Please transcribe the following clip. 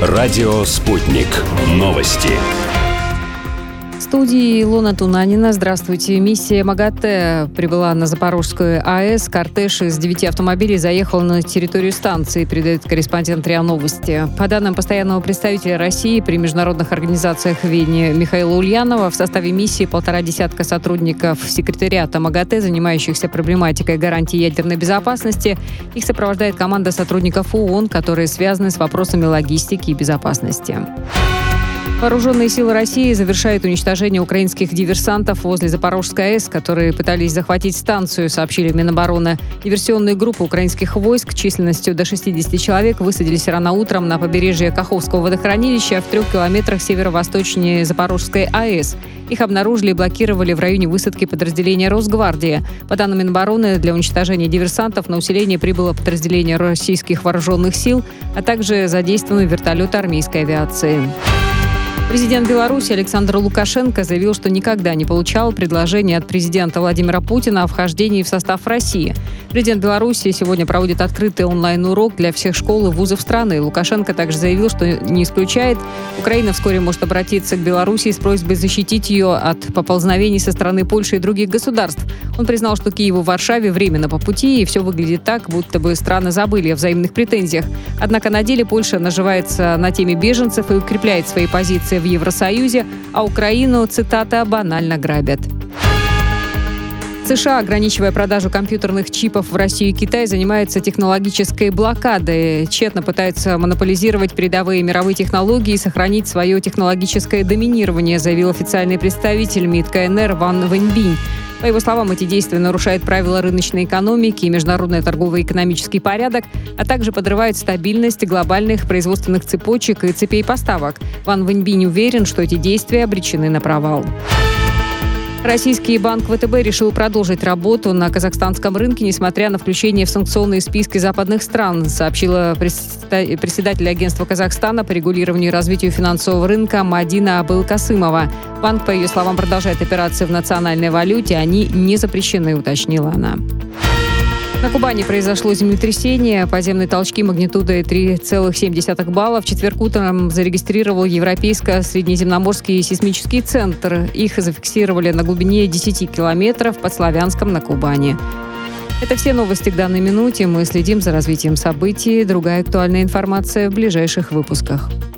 Радио «Спутник». Новости. В студии Илона Тунанина. Здравствуйте. Миссия МАГАТЭ прибыла на Запорожскую АЭС. Кортеж из 9 автомобилей заехал на территорию станции, передает корреспондент РИА Новости. По данным постоянного представителя России при международных организациях в Вене Михаила Ульянова, в составе миссии 1,5 десятка сотрудников секретариата МАГАТЭ, занимающихся проблематикой гарантии ядерной безопасности. Их сопровождает команда сотрудников ООН, которые связаны с вопросами логистики и безопасности. Вооруженные силы России завершают уничтожение украинских диверсантов возле Запорожской АЭС, которые пытались захватить станцию, сообщили в Минобороны. Диверсионные группы украинских войск численностью до 60 человек высадились рано утром на побережье Каховского водохранилища в 3 километрах северо-восточнее Запорожской АЭС. Их обнаружили и блокировали в районе высадки подразделения Росгвардии. По данным Минобороны, для уничтожения диверсантов на усиление прибыло подразделение российских вооруженных сил, а также задействованы вертолеты армейской авиации. Президент Беларуси Александр Лукашенко заявил, что никогда не получал предложения от президента Владимира Путина о вхождении в состав России. Президент Беларуси сегодня проводит открытый онлайн-урок для всех школ и вузов страны. Лукашенко также заявил, что не исключает, Украина вскоре может обратиться к Беларуси с просьбой защитить ее от поползновений со стороны Польши и других государств. Он признал, что Киеву и Варшаве временно по пути, и все выглядит так, будто бы страны забыли о взаимных претензиях. Однако на деле Польша наживается на теме беженцев и укрепляет свои позиции в Евросоюзе, а Украину, цитата, банально грабят. США, ограничивая продажу компьютерных чипов в Россию и Китай, занимается технологической блокадой. Тщетно пытается монополизировать передовые мировые технологии и сохранить свое технологическое доминирование, заявил официальный представитель МИД КНР Ван Вэньбинь. По его словам, эти действия нарушают правила рыночной экономики и международный торгово-экономический порядок, а также подрывают стабильность глобальных производственных цепочек и цепей поставок. Ван Вэньбинь уверен, что эти действия обречены на провал. Российский банк ВТБ решил продолжить работу на казахстанском рынке, несмотря на включение в санкционные списки западных стран, сообщила председатель агентства Казахстана по регулированию и развитию финансового рынка Мадина Абылкасымова. Банк, по ее словам, продолжает операции в национальной валюте, они не запрещены, уточнила она. На Кубани произошло землетрясение. Поземные толчки магнитудой 3,7 балла в четверг утром зарегистрировал Европейско-Среднеземноморский сейсмический центр. Их зафиксировали на глубине 10 километров под Славянском на Кубани. Это все новости к данной минуте. Мы следим за развитием событий. Другая актуальная информация в ближайших выпусках.